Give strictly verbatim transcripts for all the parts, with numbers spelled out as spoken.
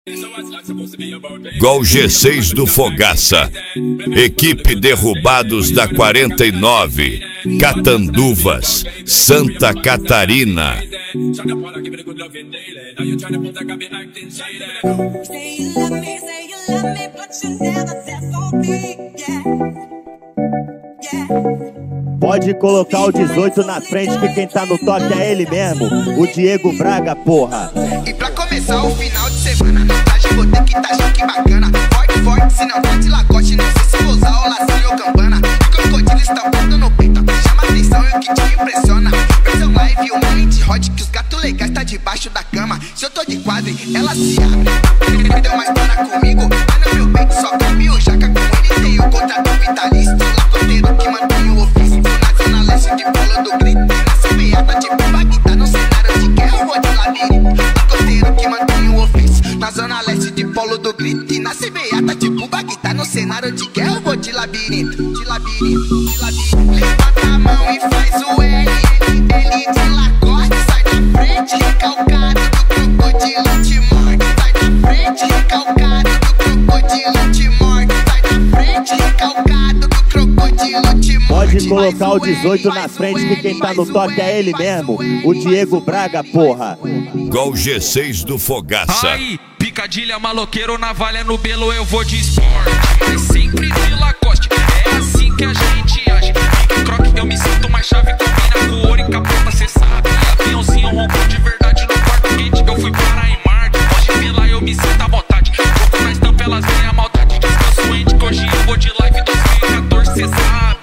Gol G seis do Fogaça. Equipe Derrubados da quarenta e nove, Catanduvas, Santa Catarina. Pode colocar o dezoito na frente que quem tá no toque é ele mesmo, o Diego Braga, porra. E pra começar o final de semana, hoje vou ter que tá chique bacana. Forte, forte, se não tá de lacoste, não sei se vou usar o lacinho ou campana. Crocodilo estampado no peito, chama atenção e o que te impressiona. Versão live, o mind hot, que os gatos legais tá debaixo da cama. Se eu tô de quadro, ela se abre. Me deu mais para comigo, mas no meu peito só cabe o jaca. Com ele tem o contrato vitalício, lacoteiro que mantém o ofício. Na leste de Polo do Grito, nessa beata tipo Bagdá, no cenário de guerra eu vou de labirinto. Lacoteiro que mantém o ofício, na zona leste de Polo do Grito. E nasce beata tipo Bagdá, no cenário de guerra eu vou de labirinto. De labirinto, de labirinto. Levanta a mão e faz o L, L de Lacoste. Sai da frente, recalcado do crocodilo te morde. Sai da frente, recalcado do crocodilo te morde. Sai da frente, recalcado do crocodilo te morde. Pode colocar o dezoito na frente que quem tá no toque é ele mesmo, o Diego Braga, porra. Gol G seis do Fogaça. Aí, picadilha, maloqueiro, navalha no belo, eu vou de esporte. É sempre de Lacoste, é assim que a gente age. Pique croque, eu me sinto mais chave, combina com ouro e capota, cê sabe. Aviãozinho roncou de verdade no quarto quente, eu fui para em Marte. Hoje pela eu me sinto à vontade, pouco na estampa elas veem a maldade. Descanso ente, que hoje eu vou de live dois mil e quatorze, cê sabe.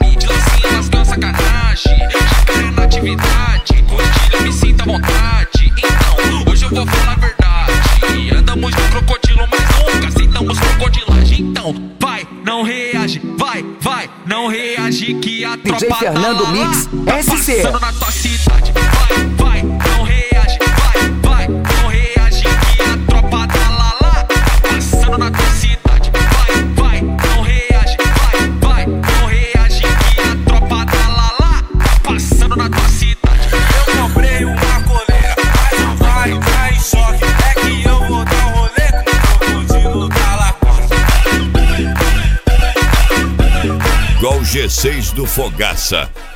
Sacanagem, jacaré na atividade, curtir eu me sinto à vontade. Então, hoje eu vou falar a verdade. Andamos de crocodilo, mas nunca aceitamos crocodilagem. Então, vai, não reage, vai, vai, não reage que a tropa D J Fernando tá lá, Mix, tá S C. passando na tua cidade. Vai, vai, não reage, vai, vai, não reage que a tropa tá lá, lá, tá passando na tua cidade. Vai, vai, não reage, vai, vai, não reage que a tropa tá lá, lá, tá passando na tua cidade. Eu comprei uma coleira, mas não vai entrar em choque. É que eu vou dar um rolê com o crocodilo da Lacoste. Gol G seis do Fogaça.